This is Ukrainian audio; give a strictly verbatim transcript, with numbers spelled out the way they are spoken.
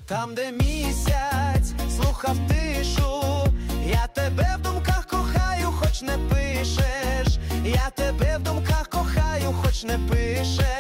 Там, де місяць слухав тишу, я тебе в думках кохаю, хоч не пишеш. Я тебе в думках кохаю, хоч не пишеш.